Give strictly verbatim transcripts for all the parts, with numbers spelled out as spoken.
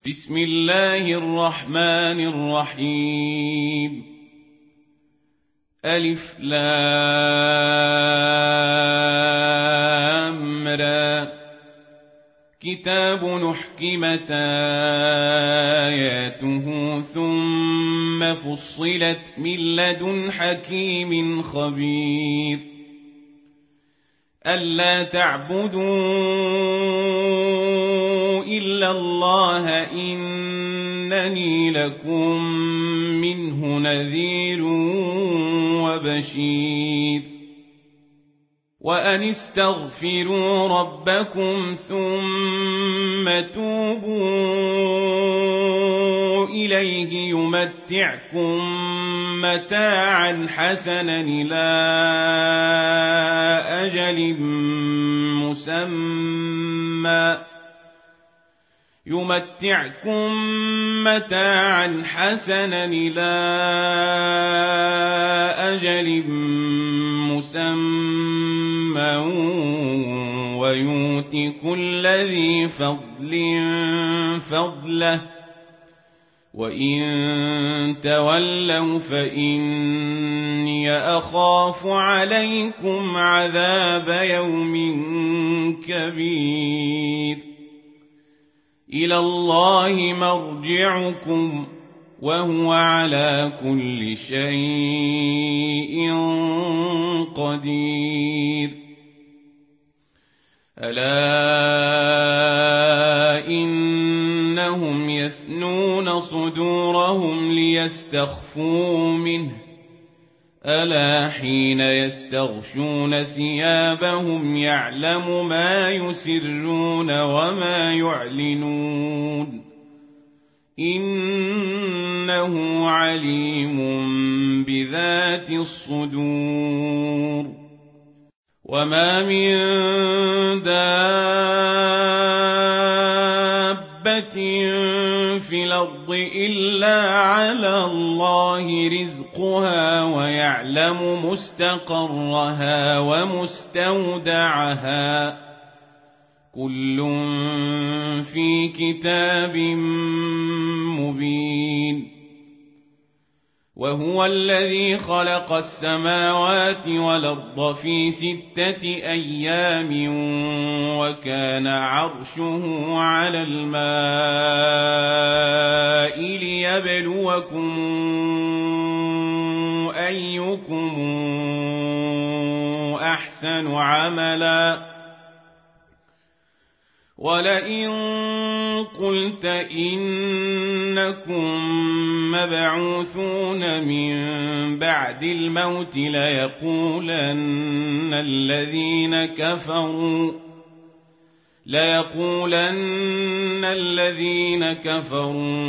بسم الله الرحمن الرحيم. ألف لام را. كتاب نحكمت آياته ثم فصلت من لدن حكيم خبير. ألا تعبدوا إلا الله إنني لكم منه نذير وبشير. وأن استغفروا ربكم ثم توبوا إليه يمتعكم متاعا حسنا إلى أجل مسمى يمتعكم متاعا حسنا إلى أجل مسمى ويؤت كل ذي فضل فضله وإن تولوا فإني أخاف عليكم عذاب يوم كبير. إلى الله مرجعكم وهو على كل شيء قدير. ألا إنهم يثنون صدورهم ليستخفوا منه ألا حين يستغشون ثيابهم يعلم ما يسرون وما يعلنون إنه عليم بذات الصدور. وما من دابة في الأرض إلا على الله رزقها ويعلم مستقرها ومستودعها كل في كتاب مبين. وهو الذي خلق السماوات والأرض في ستة أيام وكان عرشه على الماء ليبلوكم أيكم أحسن عملا. ولئن قلت إنكم مبعوثون من بعد الموت ليقولن الذين كفروا ليقولن الذين كفروا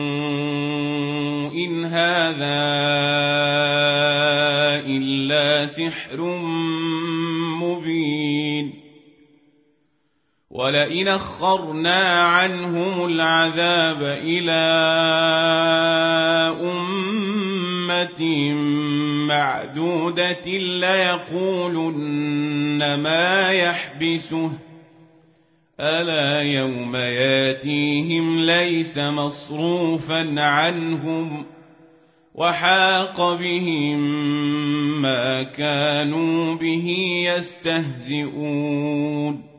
إن هذا إلا سحر مبين. ولئن أخرنا عنهم العذاب إلى أمة معدودة ليقولن ما يحبسه ألا يوم ياتيهم ليس مصروفا عنهم وحاق بهم ما كانوا به يستهزئون.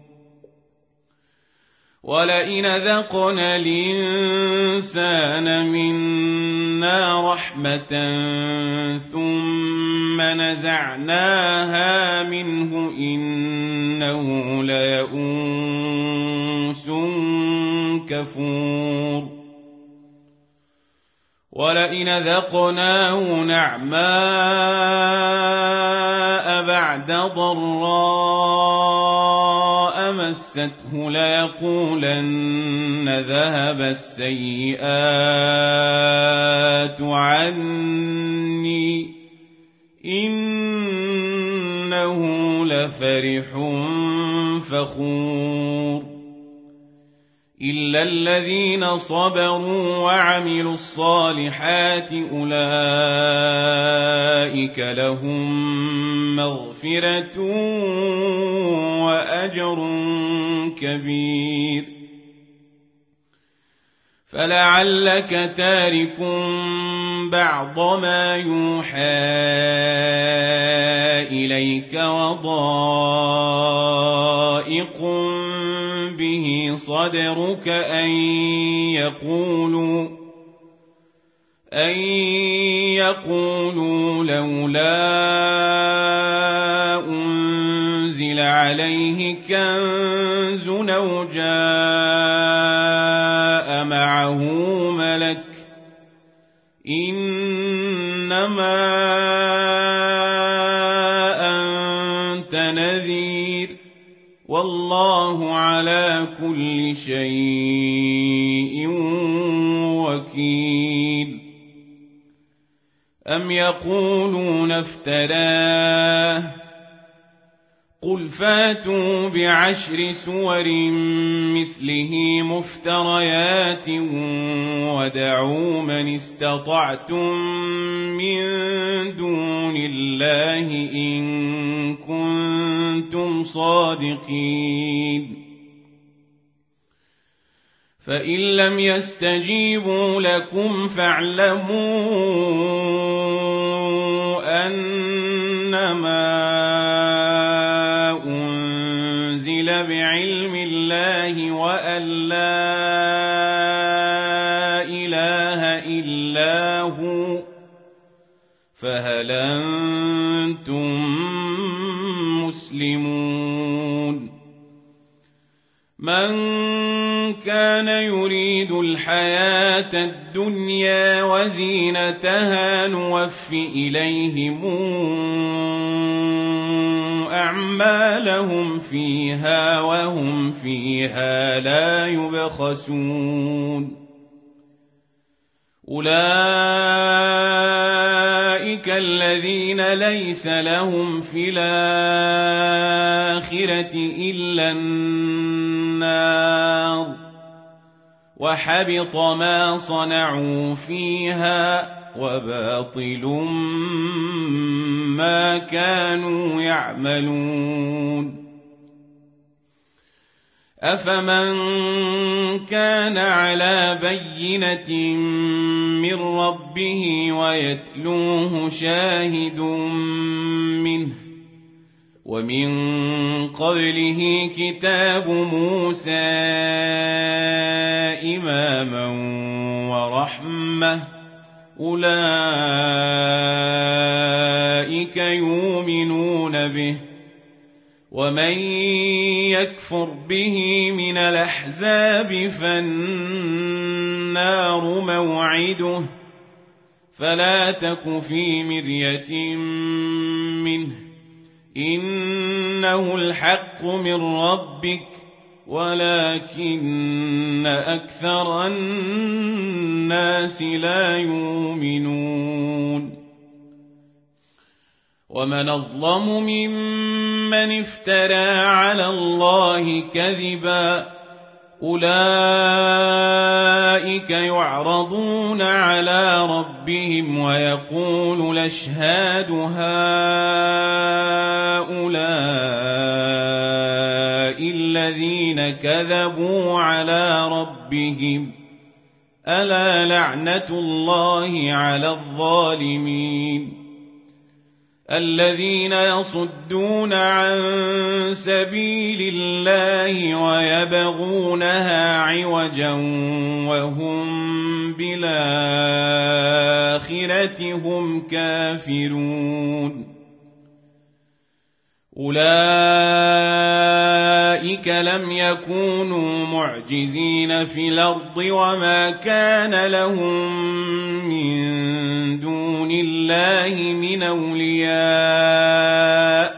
ولئن ذقنا الإنسان منا رحمة ثم نزعناها منه إنه ليئوس كفور. ولئن ذقناه نعماء بعد ضراء مسته ليقولن ذهب السيئات عني إنه لفرح فخور. إلا الذين صبروا وعملوا الصالحات أولئك لهم مغفرة وأجر كبير. فلعلك تارك بعض ما يوحى إليك وضائق به صدرك أن يقولوا أن يقولوا لولا أنزل عليه كنز أو جاء معه ملك إنما أنت نذير والله على كل شيء وكيل. أم يقولون افتراه قل فاتوا بعشر سور مثله مفتريات ودعوا من استطعتم من دون الله إن كنتم صادقين. فإن لم يستجيبوا لكم فاعلموا أنما أنزل بعلم الله وأن لا إله إلا هو فهل أنتم مسلمون. من كان يريد الحياة الدنيا وزينتها نوف إليهم أعمالهم فيها وهم فيها لا يبخسون. أولئك الذين ليس لهم في الآخرة إلا النار وحبط ما صنعوا فيها وباطل ما كانوا يعملون. أفمن كان على بينة من ربه ويتلوه شاهد منه ومن قبله كتاب موسى إماما ورحمة أولئك يؤمنون به ومن يكفر به من الأحزاب فالنار موعده فلا تك في مرية منه إنه الحق من ربك ولكن أكثر الناس لا يؤمنون. ومن أظلم ممن افترى على الله كذبا أولئك يعرضون على ربهم ويقول الأشهاد هؤلاء الذين كذبوا على ربهم ألا لعنة الله على الظالمين. الذين يصدون عن سبيل الله ويبغونها عوجا وهم بالآخرة هم كافرون. أولئك لم يكونوا معجزين في الأرض وما كان لهم من دون الله من أولياء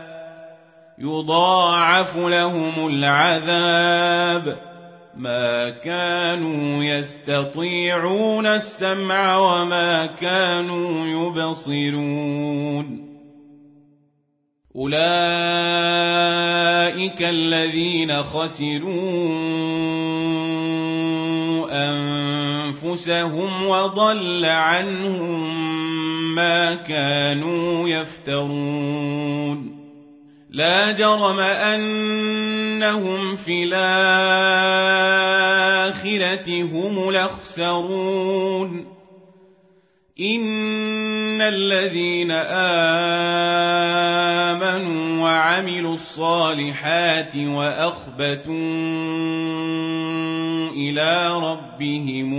يضاعف لهم العذاب ما كانوا يستطيعون السمع وما كانوا يبصرون. أولئك الذين خسروا أنفسهم وضل عنهم ما كانوا يفترون. لا جرم أنهم في الآخرة هم الأخسرون إن الذين آمنوا وعملوا الصالحات وأخبتوا إلى ربهم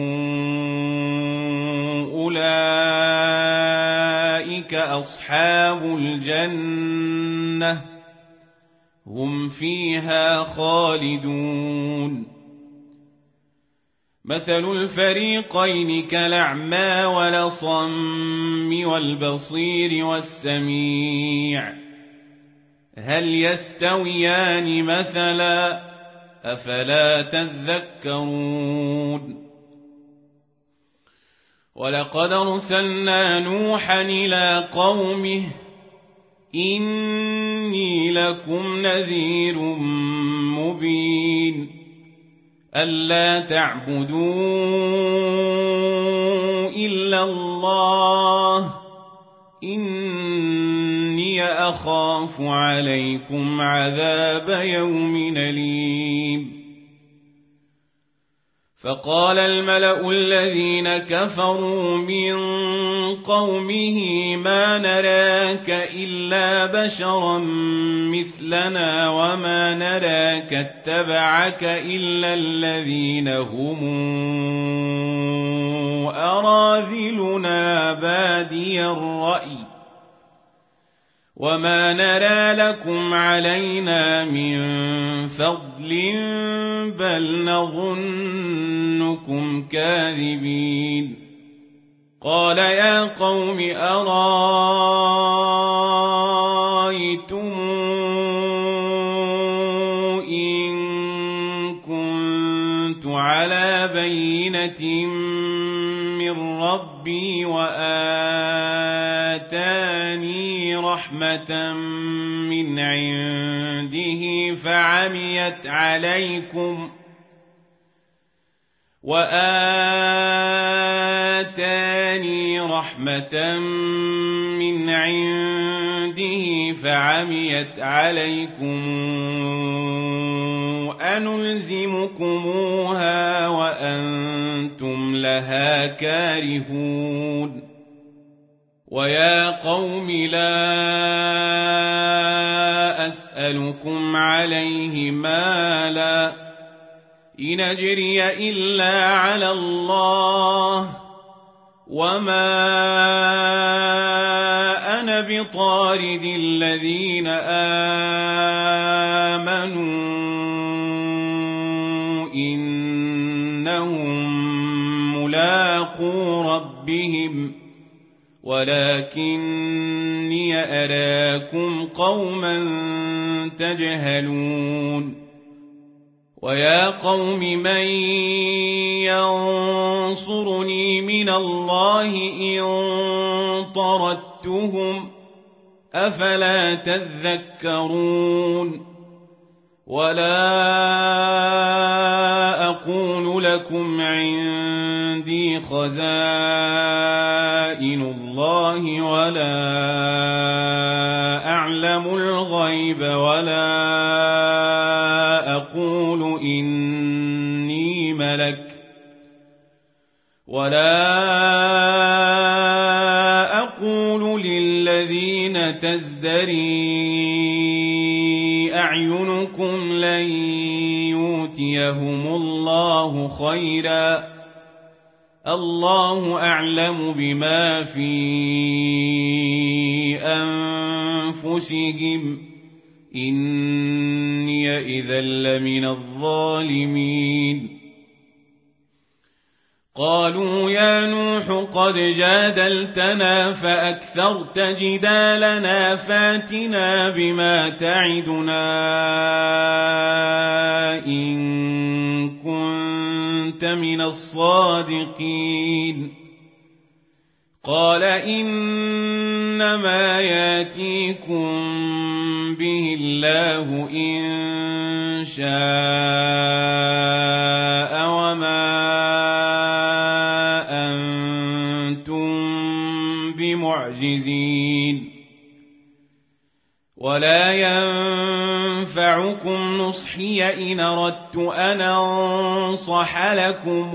أولئك أصحاب الجنة هم فيها خالدون مثل الفريقين كالأعمى والأصم والبصير والسميع هل يستويان مثلا أفلا تذكرون ولقد أرسلنا نوحا إلى قومه إني لكم نذير مبين ألا تعبدوا إلا الله إني أخاف عليكم عذاب يوم أليم فقال الملأ الذين كفروا من قومه ما نراك إلا بشرا مثلنا وما نراك اتبعك إلا الذين هم أراذلنا بادي الرأي وما نرى لكم علينا من فضل بل نظنكم كاذبين قال يا قوم أرأيتم إن كنت على بينة من ربي وآتاني رحمة من عنده فعميت عليكم وآتاني رحمة من عنده فعميت عليكم أنلزمكموها وأنتم لها كارهون ويا قوم لا أسألكم عليه مالا إن أجري إلا على الله وما أنا بطارد الذين آمنوا إنهم ملاقو ربهم ولكني أراكم قوما تجهلون ويا قوم من ينصرني من الله إن طردتهم أفلا تذكرون ولا أقول لكم عندي خزائن الله ولا أعلم الغيب ولا أقول إني ملك ولا أقول للذين تزدري أعينكم لن يؤتيهم الله خيرا الله أعلم بما في أنفسهم إني إذا لمن الظالمين قالوا يا نوح قد جادلتنا فأكثرت جدالنا فاتنا بما تعدنا إن كنت من الصادقين قال إنما ياتيكم به الله إن شاء وما أنتم بمعجزين ولا ينفعكم نصحي إن أردت أن أنصح لكم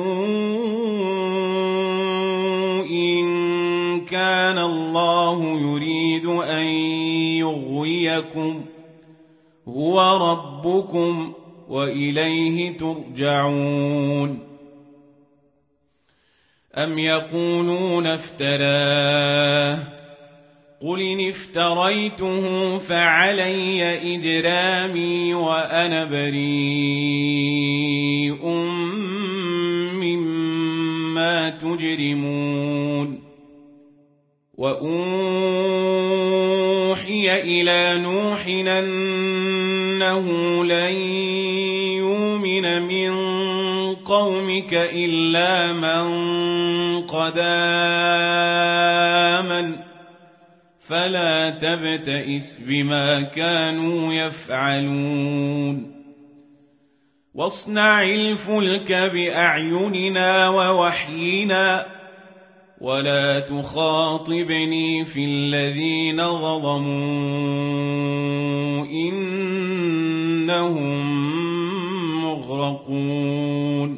إن كان الله يريد أن يغويكم هو ربكم وإليه ترجعون. أم يقولون افتراه قل إن افتريته فعلي إجرامي وأنا بريء مما تجرمون. وأوحي إلى نوح أنه لن يؤمن من قومك إلا من قد آمن فلا تبتئس بما كانوا يفعلون. واصنع الفلك بأعيننا ووحينا ولا تخاطبني في الذين ظلموا إنهم مغرقون.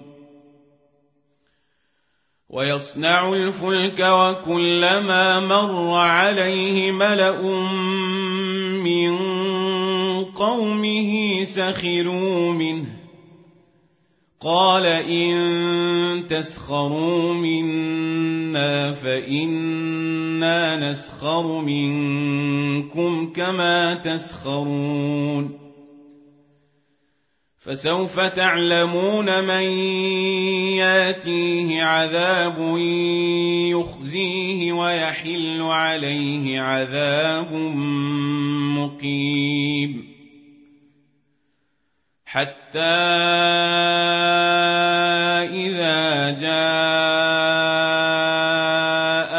ويصنع الفلك وكلما مر عليه ملأ من قومه سخروا منه قال إن تسخروا منا فإنا نسخر منكم كما تسخرون. فسوف تعلمون من ياتيه عذاب يخزيه ويحل عليه عذاب مقيم. حتى إذا جاء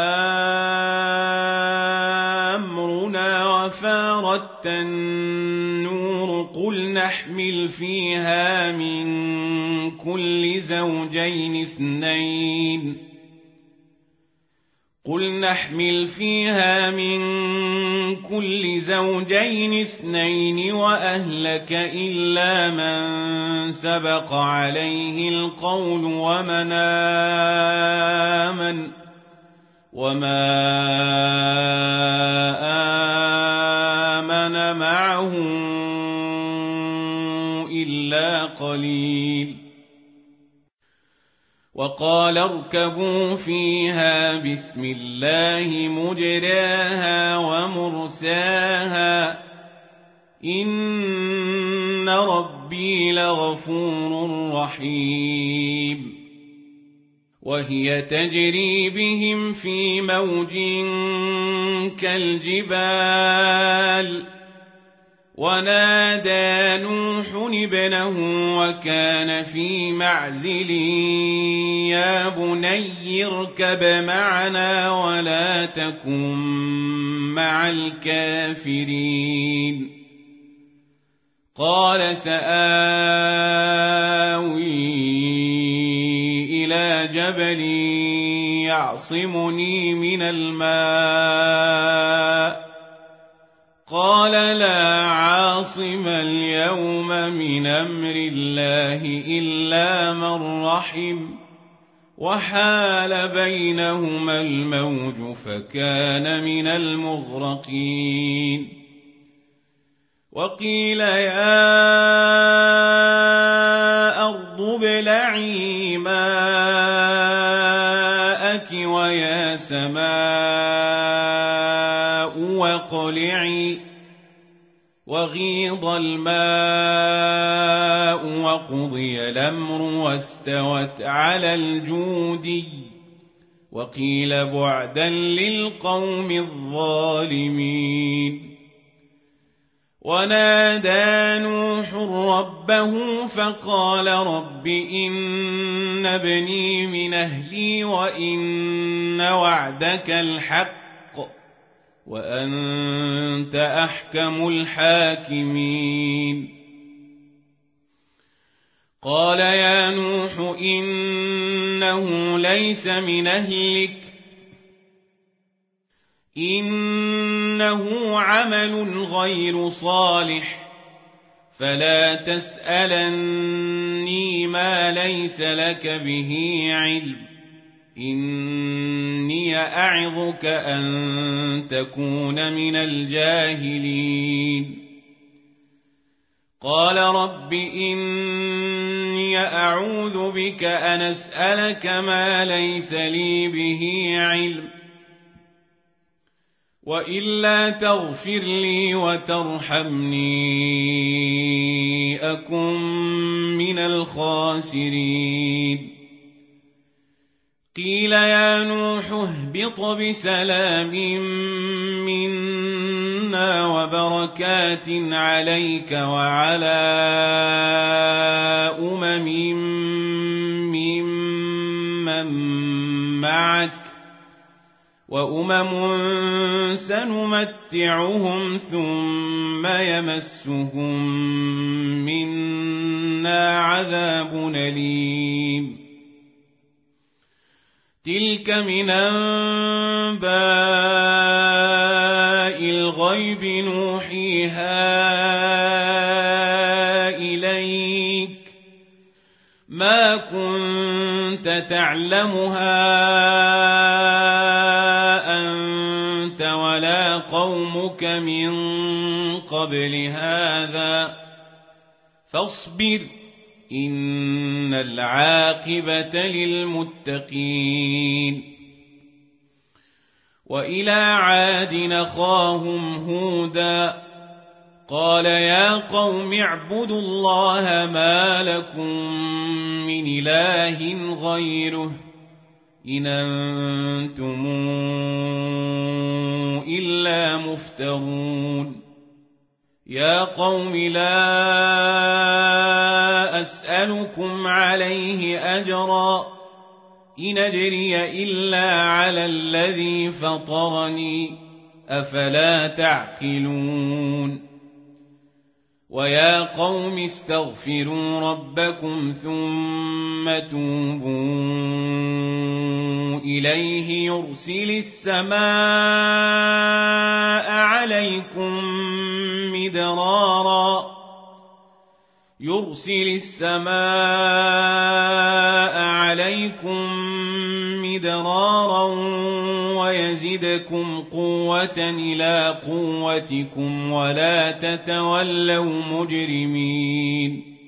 أمرنا وفارت النور قل نحمل فيها من كل زوجين اثنين قل نحمل فيها من كل زوجين اثنين وأهلك إلا من سبق عليه القول ومن آمن وما آمن معه إلا قليل. وقال اركبوا فيها بسم الله مجراها ومرساها إن ربي لغفور رحيم. وهي تجري بهم في موج كالجبال ونادى نوح ابنه وكان في معزل يا بني اركب معنا ولا تكن مع الكافرين. قال سآوي إلى جبل يعصمني من الماء قال لا عاصم اليوم من أمر الله إلا من رحم وحال بينهما الموج فكان من المغرقين. وقيل يا أرض ابلعي ماءك ويا سماء واقلعي وغيض الماء وقضي الأمر واستوت على الجودي وقيل بعدا للقوم الظالمين. ونادى نوح ربه فقال رب إن ابني من أهلي وإن وعدك الحق وأنت أحكم الحاكمين. قال يا نوح إنه ليس من أهلك إنه عمل غير صالح فلا تسألني ما ليس لك به علم إني أعظك أن تكون من الجاهلين قال رب إني أعوذ بك أن أسألك ما ليس لي به علم وإلا تغفر لي وترحمني أكن من الخاسرين قيل يا نوح اهبط بسلام منا وبركات عليك وعلى أمم ممن معك وأمم سنمتعهم ثم يمسهم منا عذاب أليم تلك من أنباء الغيب نوحيها إليك ما كنت تعلمها أنت ولا قومك من قبل هذا فاصبر إن العاقبة للمتقين وإلى عاد أخاهم هودا قال يا قوم اعبدوا الله ما لكم من إله غيره إن أنتم إلا مفترون يا قوم لا أسألكم عليه أجرا إن أجري إلا على الذي فطرني أفلا تعقلون ويا قوم استغفروا ربكم ثم توبوا إليه يرسل السماء عليكم مدرارا يرسل السماء عليكم مدرارا ويزدكم قوة إلى قوتكم ولا تتولوا مجرمين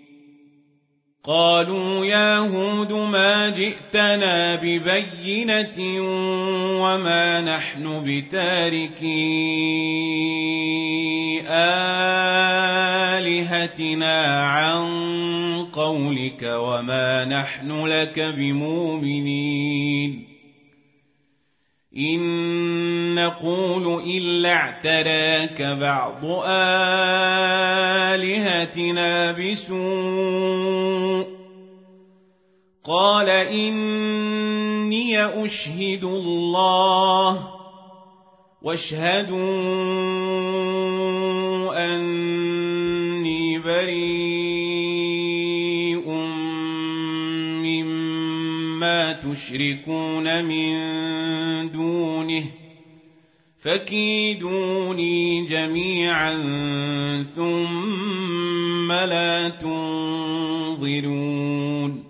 قالوا يا هود ما جئتنا ببينة وما نحن بتاركي آلهتنا عن قولك وما نحن لك بمؤمنين إن نقول إلا اعتراك بعض آلهتنا بسوء قال إني أشهد الله واشهدوا أني بريء مما تشركون من دونه فكيدوني جميعا ثم لا تنظرون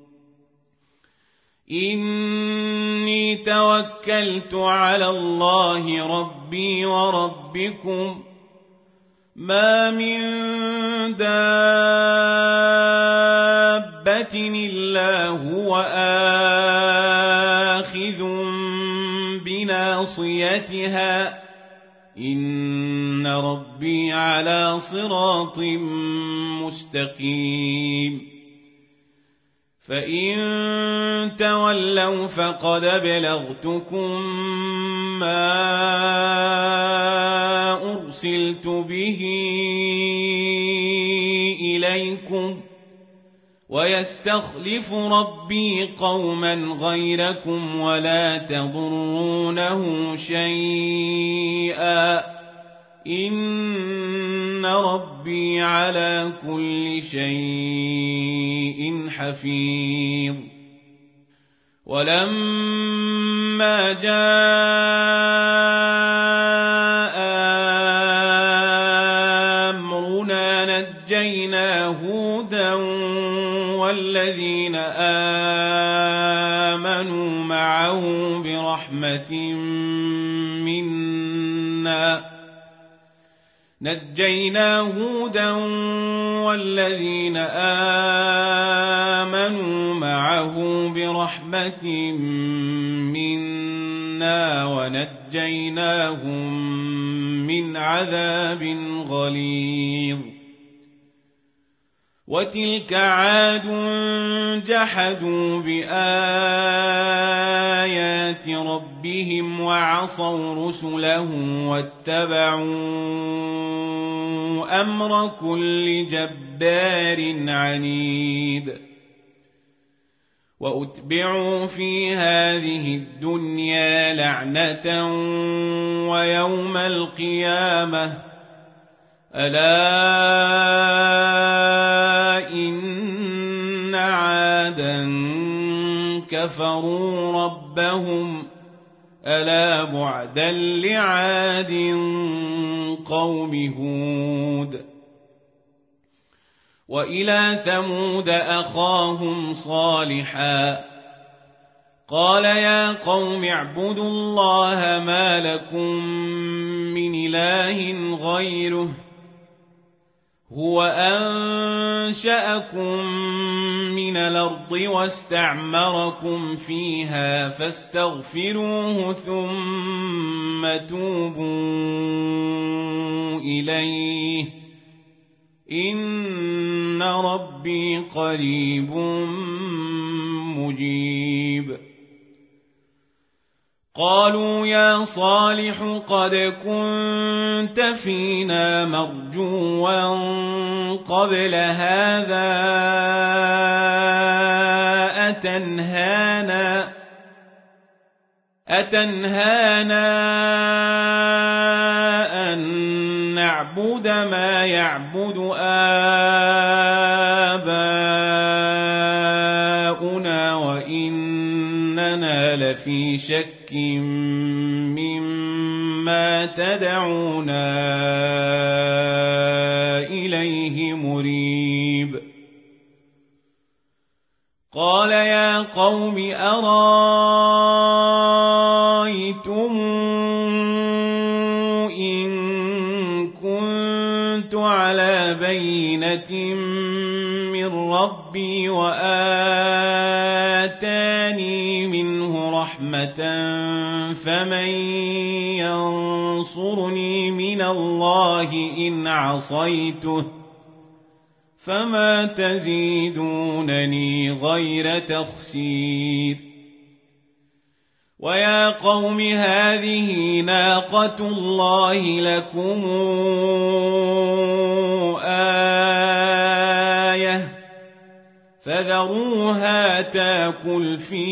إني توكلت على الله ربي وربكم ما من دابة إلا هو آخذ بناصيتها إن ربي على صراط مستقيم فإن تولوا فقد أبلغتكم ما أرسلت به إليكم ويستخلف ربي قوما غيركم ولا تضرونه شيئا إن ربي على كل شيء حفيظ ولما جاء معه برحمة منا نجينا هودا والذين آمنوا معه برحمة منا ونجيناهم من عذاب غليظ وتلك عاد جحدوا بآيات ربهم وعصوا رسله واتبعوا أمر كل جبار عنيد وأتبعوا في هذه الدنيا لعنة ويوم القيامة ألا إن عادا كفروا ربهم ألا بعدا لعاد قوم هود وإلى ثمود أخاهم صالحا قال يا قوم اعبدوا الله ما لكم من إله غيره هو أنشأكم من الأرض واستعمركم فيها فاستغفروه ثم توبوا إليه إن ربي قريب مجيب قالوا يا صالح قد كنت فينا مرجوا قبل هذا أتنهانا أتنهانا أن نعبد ما يعبد آباؤنا وإننا لفي شك مما تدعونا إليه مريب قال يا قوم أرايتم إن كنت على بينة من ربي وآتاني منه رحمة فمن ينصرني من الله إن عصيته فما تزيدونني غير تخسير ويا قوم هذه ناقة الله لكم آية فذروها تاكل في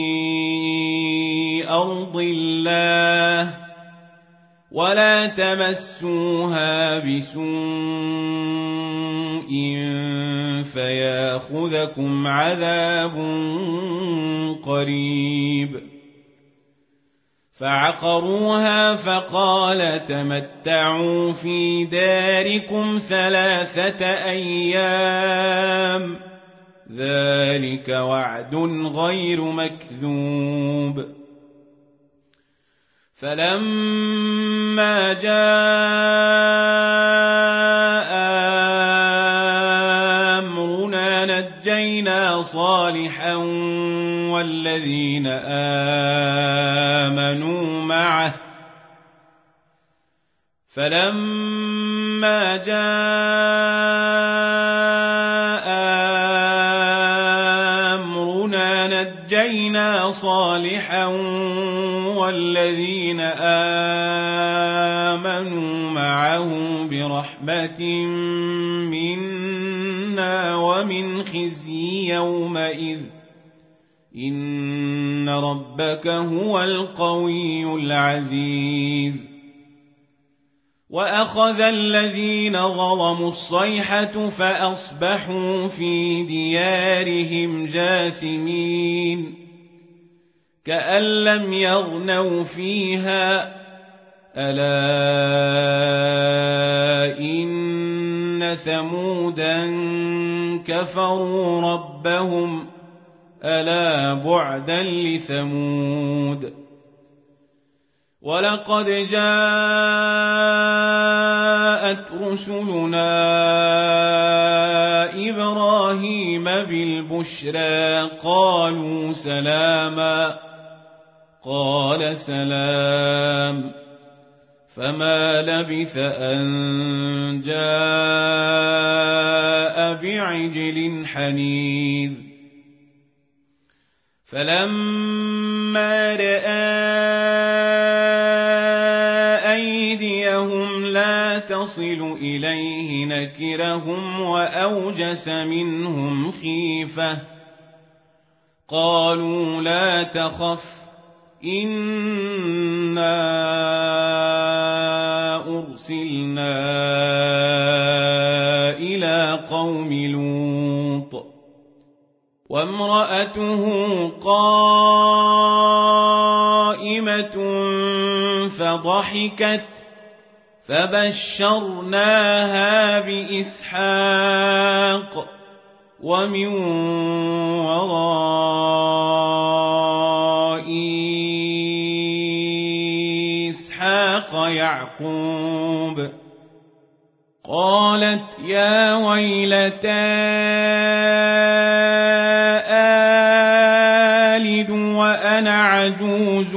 أرض الله ولا تمسوها بسوء فياخذكم عذاب قريب فعقروها فقال تمتعوا في داركم ثلاثة أيام ذلك وعد غير مكذوب فلما جاء أمرنا نجينا صالحا والذين آمنوا معه فلما جاء أمرنا نجينا صالحا والذين آمنوا معه برحمة منا ومن خزي يومئذ إن ربك هو القوي العزيز وأخذ الذين ظلموا الصيحة فأصبحوا في ديارهم جاثمين كأن لم يغنوا فيها ألا إن ثمودا كفروا ربهم ألا بعدا لثمود ولقد جاءت رسلنا إبراهيم بالبشرى قالوا سلاما قال سلام فما لبث أن جاء بعجل حنيذ فلما رأى أيديهم لا تصل إليه نكرهم وأوجس منهم خيفة قالوا لا تخف إنا أرسلنا إلى قوم لوط وامرأته قائمة فضحكت فبشرناها بإسحاق ومن وراء إسحاق يعقوب قالت يا ويلتى آلد وأنا عجوز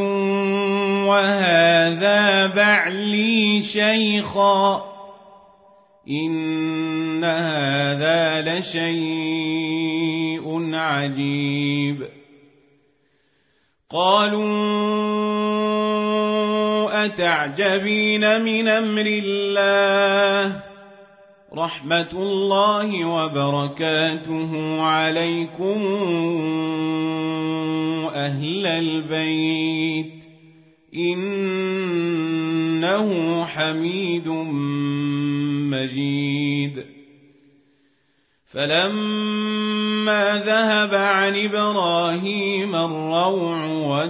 وهذا بعلي شيخا إن هذا لشيء عجيب قالوا أتعجبين من أمر الله رحمة الله وبركاته عليكم أهل البيت إنه حميد مجيد فلما ذهب عن إبراهيم الروع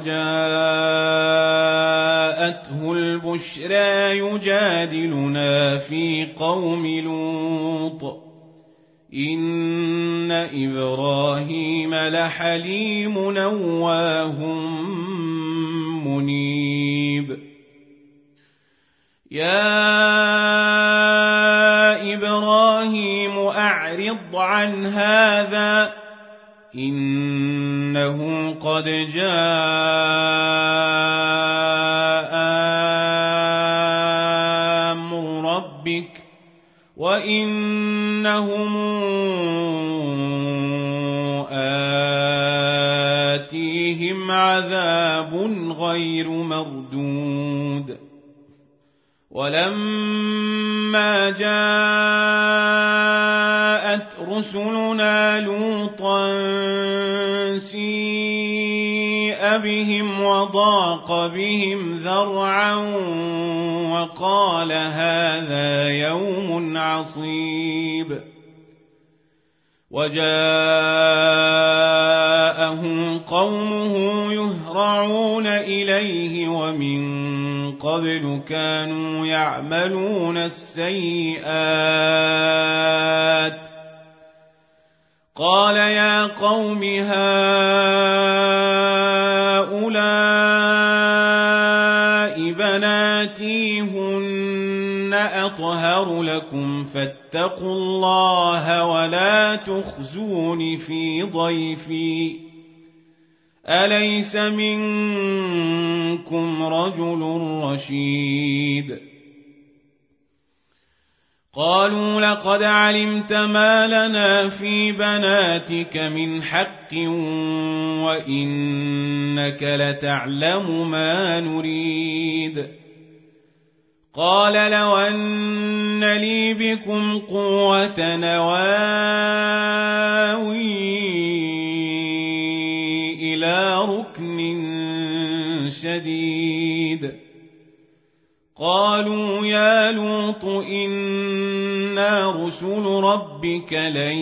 وجاءته البشرى يجادلنا في قوم لوط إن إبراهيم لحليم أواه منيب يا إبراهيم أعرض عن هذا إنه قد جاء أمر ربك وإنهم آتيهم عذاب غير مردود ولما جاءت رسلنا لوطا سيء بهم وضاق بهم ذرعا وقال هذا يوم عصيب وجاءه قومه يهرعون إليه ومن قبل كانوا يعملون السيئات قال يا قوم هؤلاء بناتي هن أطهر لكم فاتقوا الله ولا تخزون في ضيفي أليس منكم رجل رشيد قالوا لقد علمت ما لنا في بناتك من حق وإنك لتعلم ما نريد قال لو أن لي بكم قوة نواوي إلى ركن شديد قالوا يا لوط إنا رسل ربك لن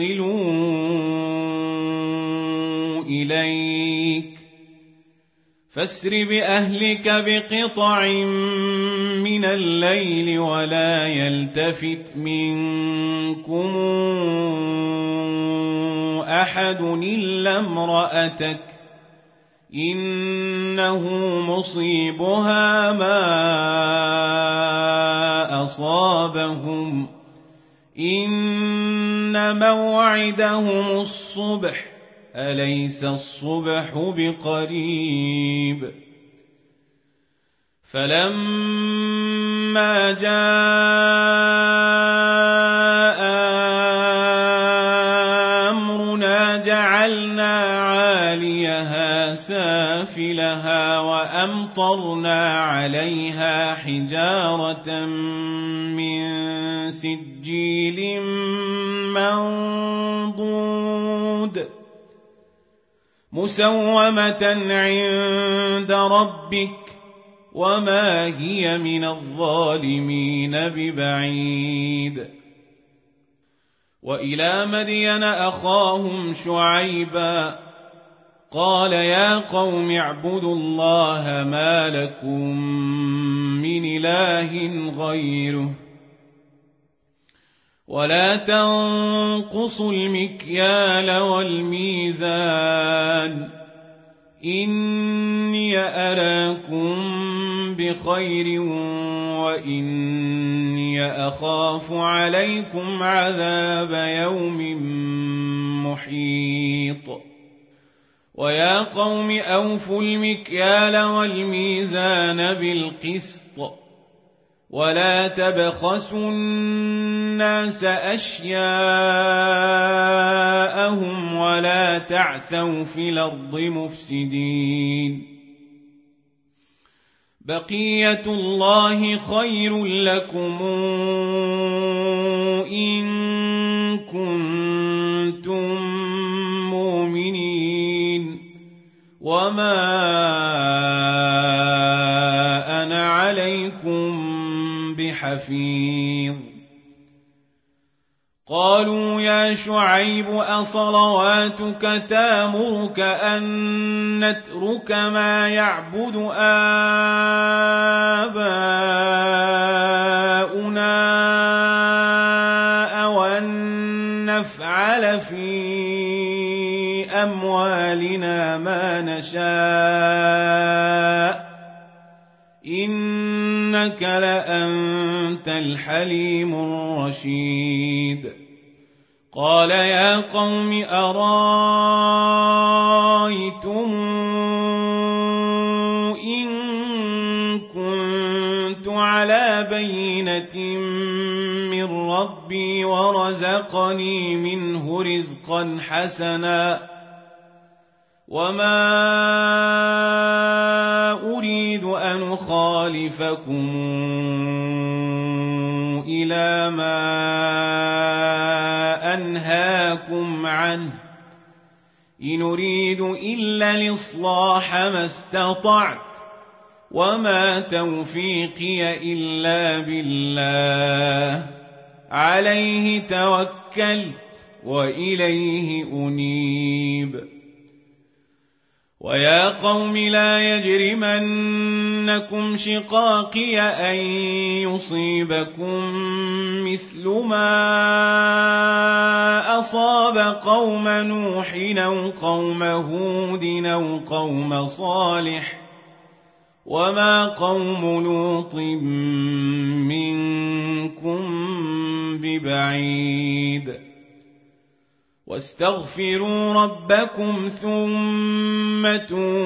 يصلوا إليك فاسر بأهلك بقطع من الليل ولا يلتفت منكم أحد إلا امرأتك إنه مصيبها ما أصابهم إن موعدهم الصبح أليس الصبح بقريب فلما جاء أمرنا جعلنا عاليها سافلها وأمطرنا عليها حجارة من سجيل منضود مسومة عند ربك وما هي من الظالمين ببعيد وإلى مدين أخاهم شعيبا قال يا قوم اعبدوا الله ما لكم من إله غيره ولا تنقصوا المكيال والميزان إني أراكم بخير وإني أخاف عليكم عذاب يوم محيط ويا قوم أوفوا المكيال والميزان بالقسط ولا تبخسوا الناس أشياءهم ولا تعثوا في الأرض مفسدين بقية الله خير لكم إن كنتم مؤمنين وما أنا عليكم بحفيظ قالوا يا شعيب أصلواتك تامرك أن نترك ما يعبد آباؤنا أو أن نفعل في أموالنا ما نشاء إنك لأنت الحليم الرشيد قال يا قوم أرايتم إن كنت على بينة من ربي ورزقني منه رزقا حسنا وما أريد أن أخالفكم إلى ما أنهاكم عنه إن أريد إلا الإصلاح ما استطعت وما توفيقي إلا بالله عليه توكلت وإليه أنيب ويا قوم لا يجرمنكم شقاقي أن يصيبكم مثل ما أصاب قوم نوح أو قوم هود أو قوم صالح وما قوم لوط منكم ببعيد واستغفروا ربكم ثم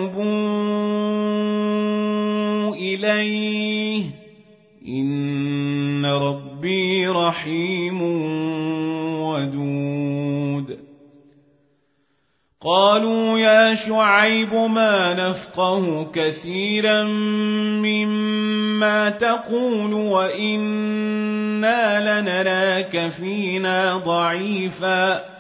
توبوا إليه إن ربي رحيم ودود قالوا يا شعيب ما نفقه كثيرا مما تقول وإنا لنراك فينا ضعيفا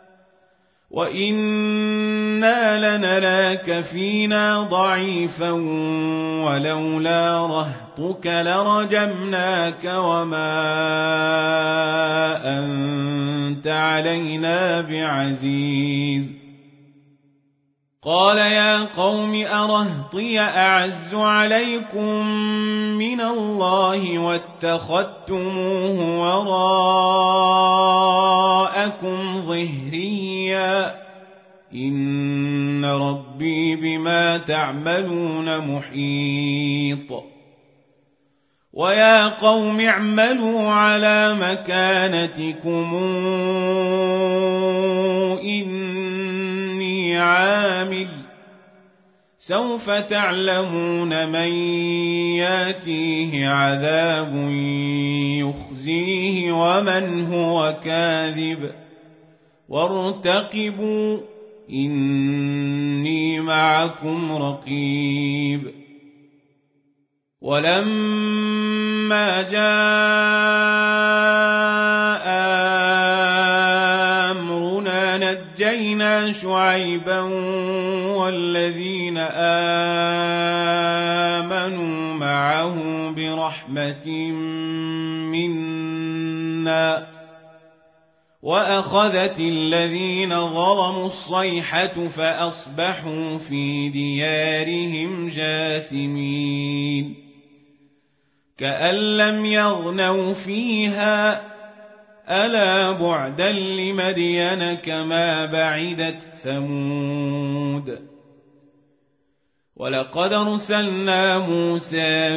وإنا لنراك فينا ضعيفا ولولا رهطك لرجمناك وما أنت علينا بعزيز قال يا قوم أرهطي أعز عليكم من الله واتخذتموه وراءكم ظهريا إن ربي بما تعملون محيط ويا قوم اعملوا على مكانتكم إني عامل سوف تعلمون من ياتيه عذاب يخزيه ومن هو كاذب وارتقبوا إني معكم رقيب ولما جاء أمرنا نجينا شعيبا والذين آمنوا معه برحمة منا وأخذت الذين ظلموا الصيحة فأصبحوا في ديارهم جاثمين كأن لم يغنوا فيها ألا بعدا لمدين كما بعدت ثمود ولقد أرسلنا موسى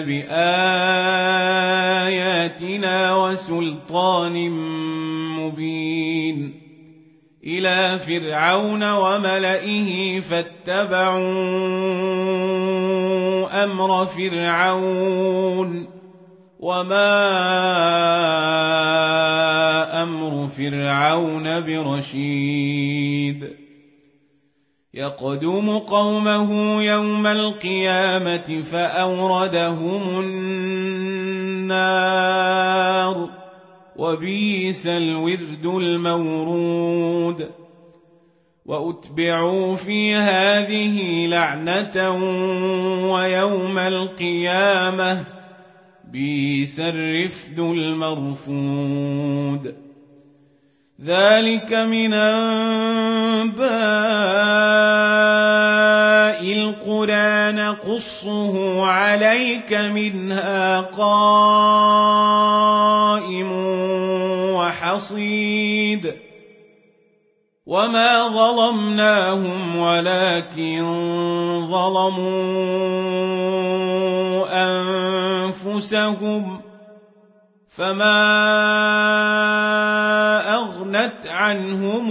بآياتنا وسلطان مبين إلى فرعون وملئه فاتبعوا أمر فرعون وما أمر فرعون برشيد يقدم قومه يوم القيامة فأوردهم النار وبئس الورد المورود وأتبعوا في هذه لعنة ويوم القيامة بئس الرفد المرفود ذلك من أنباء القرى نقصه عليك منها قائم وحصيد وما ظلمناهم ولكن ظلموا أنفسهم فما أغنت عنهم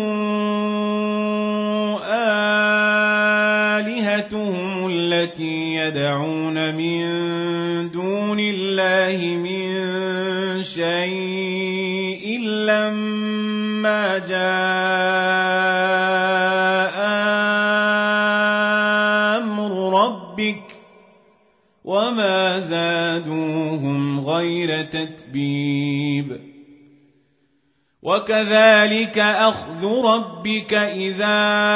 آلهتهم التي يدعون من دون الله من شيء لما جاء أمر ربك وما زادوهم غير تتبيب وكذلك أخذ ربك إذا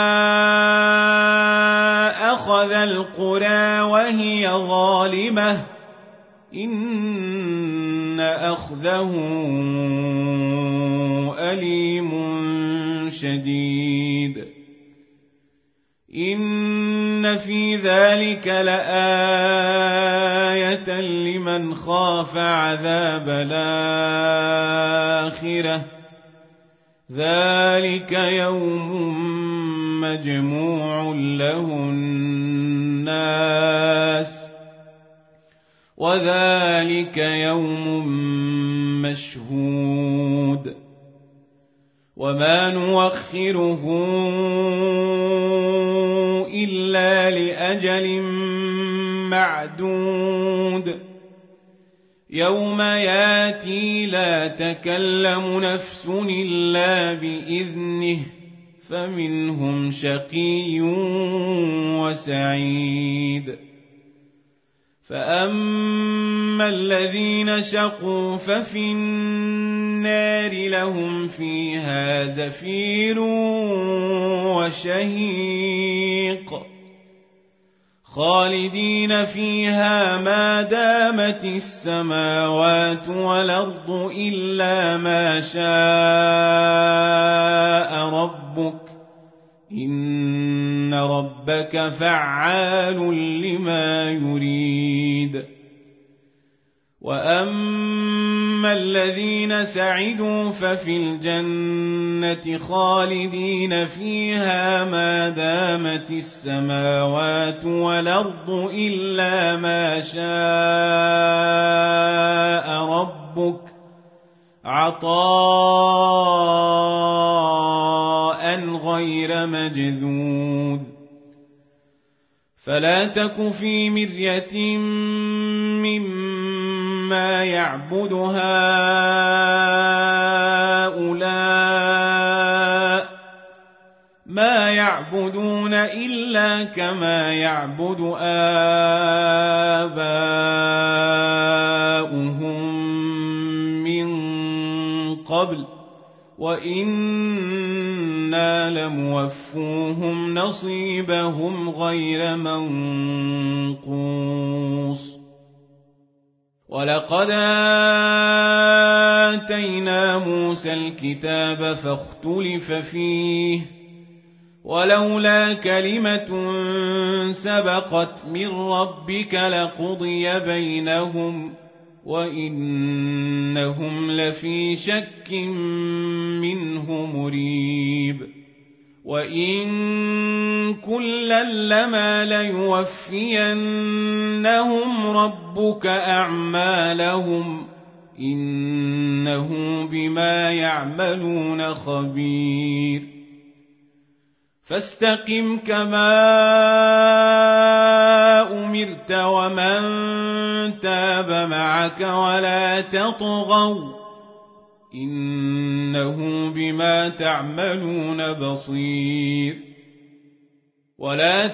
أخذ القرى وهي ظالمة إن أخذه أليم شديد إن في ذلك لآية لمن خاف عذاب الآخرة ذلك يوم مجموع له الناس وذلك يوم مشهود وما نوخره إلا لأجل معدود يوم ياتي لا تكلم نفس إلا بإذنه فمنهم شقي وسعيد فأما الذين شقوا ففي النار لهم فيها زفير وشهيق خالدين فيها ما دامت السماوات والأرض إلا ما شاء ربك إن إن ربك فعال لما يريد وأما الذين سعدوا ففي الجنة خالدين فيها ما دامت السماوات والأرض إلا ما شاء ربك عطاء غير مجذوذ فلا تك في مرية مما يعبد هؤلاء ما يعبدون إلا كما يعبد آباؤهم من قبل وإنا لموفوهم نصيبهم غير منقوص ولقد آتينا موسى الكتاب فاختلف فيه ولولا كلمة سبقت من ربك لقضي بينهم وإنهم لفي شك منه مريب وإن كلا لما ليوفينهم ربك أعمالهم إنه بما يعملون خبير فاستقم كما أمرت ومن تاب معك ولا تطغوا إنه بما تعملون بصير ولا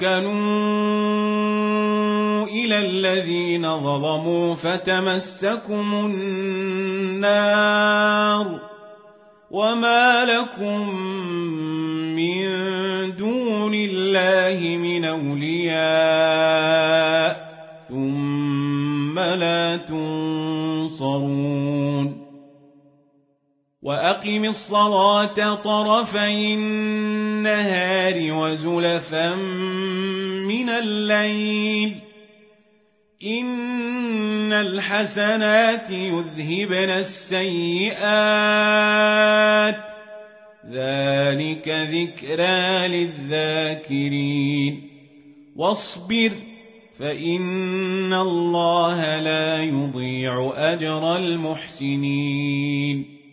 تركنوا إلى الذين ظلموا فتمسكم النار وما لكم من دون الله من أولياء ثم لا تنصرون وأقم الصلاة طرفي النهار وزلفا من الليل إن الحسنات يذهبن السيئات ذلك ذكرى للذاكرين واصبر فإن الله لا يضيع أجر المحسنين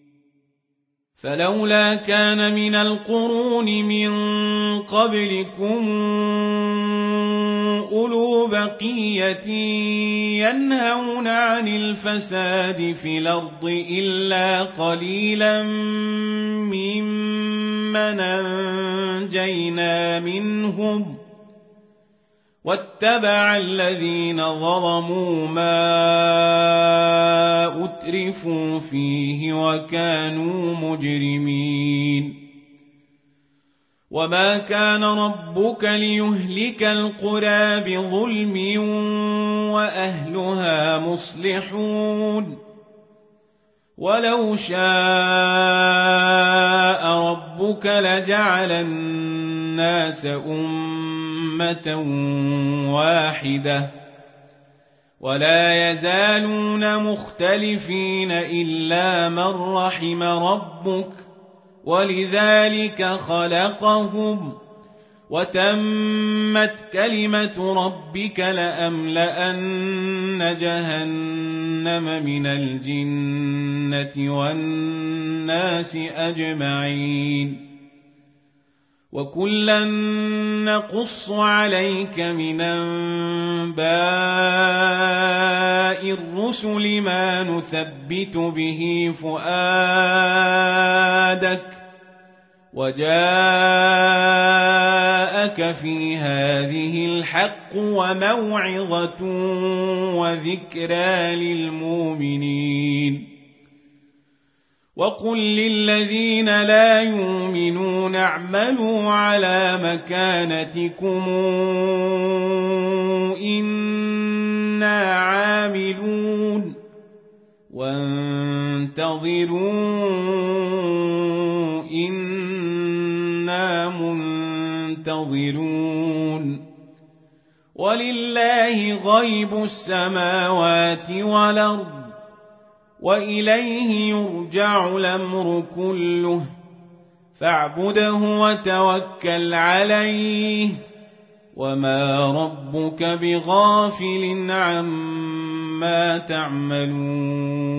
فلولا كان من القرون من قبلكم أولو بقية ينهون عن الفساد في الأرض إلا قليلا ممن أنجينا منهم واتبع الذين ظلموا ما أترفوا فيه وكانوا مجرمين وما كان ربك ليهلك القرى بظلم وأهلها مصلحون ولو شاء ربك لجعل الناس أمة واحدة ولا يزالون مختلفين إلا من رحم ربك ولذلك خلقهم وتمت كلمة ربك لأملأن جهنم من الجنة والناس أجمعين وكلا نقص عليك من أنباء الرسل ما نثبت به فؤادك وجاءك في هذه الحق وموعظة وذكرى للمؤمنين وقل للذين لا يؤمنون اعملوا على مكانتكم إنا عاملون وانتظروا إنا ينتظرون ولله غيب السماوات والأرض وإليه يرجع الأمر كله فاعبده وتوكل عليه وما ربك بغافل عما تعملون